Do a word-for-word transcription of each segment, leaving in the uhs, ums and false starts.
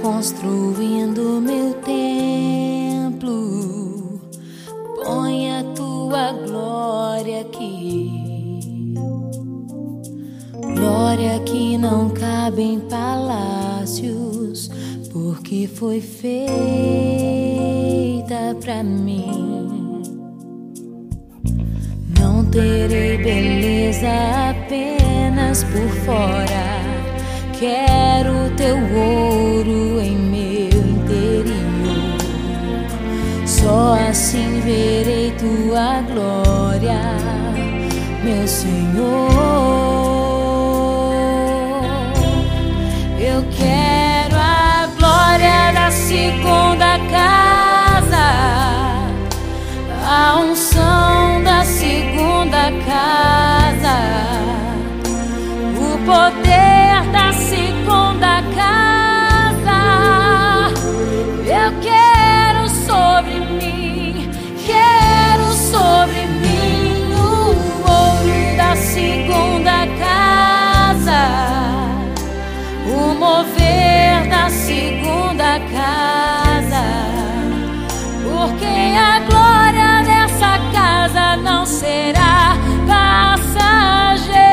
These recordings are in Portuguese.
construindo meu templo. Põe a tua glória aqui, glória que não cabe em palácios, porque foi feita pra mim. Não terei beleza apenas por fora, quero teu ouro em meu interior. Só assim verei tua glória, meu Senhor. Eu quero a glória da segunda casa, a unção da segunda casa, o poder da segunda casa. Eu quero sobre mim, quero sobre mim o ouro da segunda casa, o mover da segunda casa, porque a glória dessa casa não será passageira.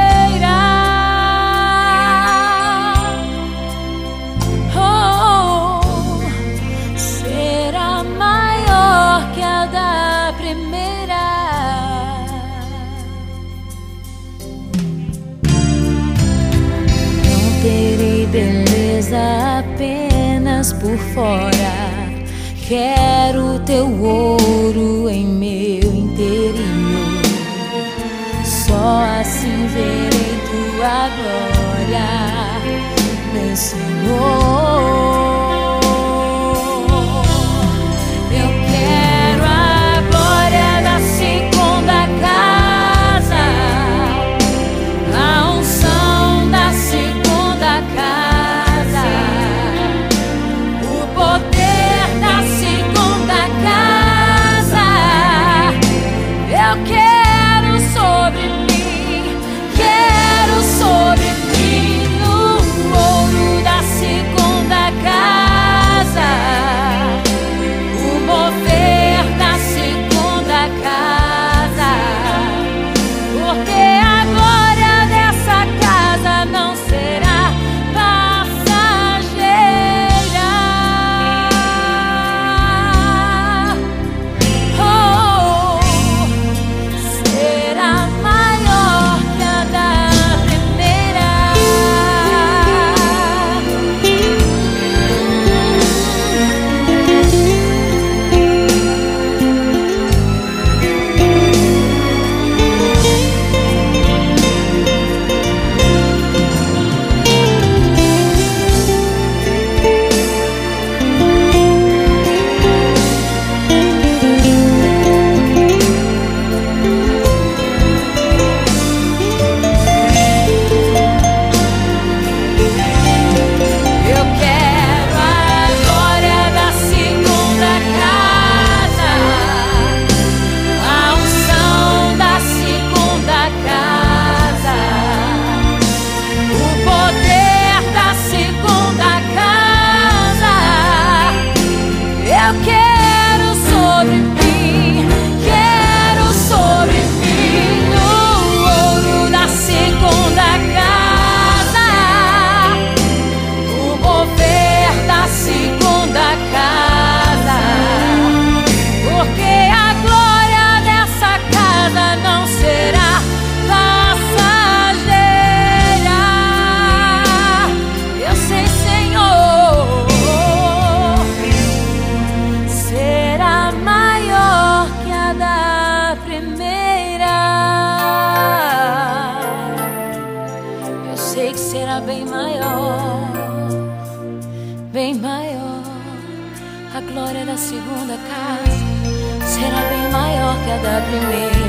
Oh, será maior que a da primeira. Não terei beleza apenas por fora, quero teu ouro em meu interior. Só assim verei tua glória, meu Senhor. Eu quero a glória da segunda casa, a unção da segunda casa, o poder da segunda casa. Eu quero sobre mim, quero sobre mim o ouro da segunda casa, o mover da segunda casa, porque a glória dessa casa não será passageira. Oh, será maior que a da primeira. Eu quero a glória da segunda casa, a unção da segunda casa, o poder da segunda casa. Eu quero sobre mim, quero sobre mim o ouro da segunda casa, o mover da segunda casa, porque a glória dessa casa não será passageira. Eu sei, Senhor, será maior que a da primeira. Eu sei que será bem maior, bem maior. A glória da segunda casa será bem maior que a da primeira.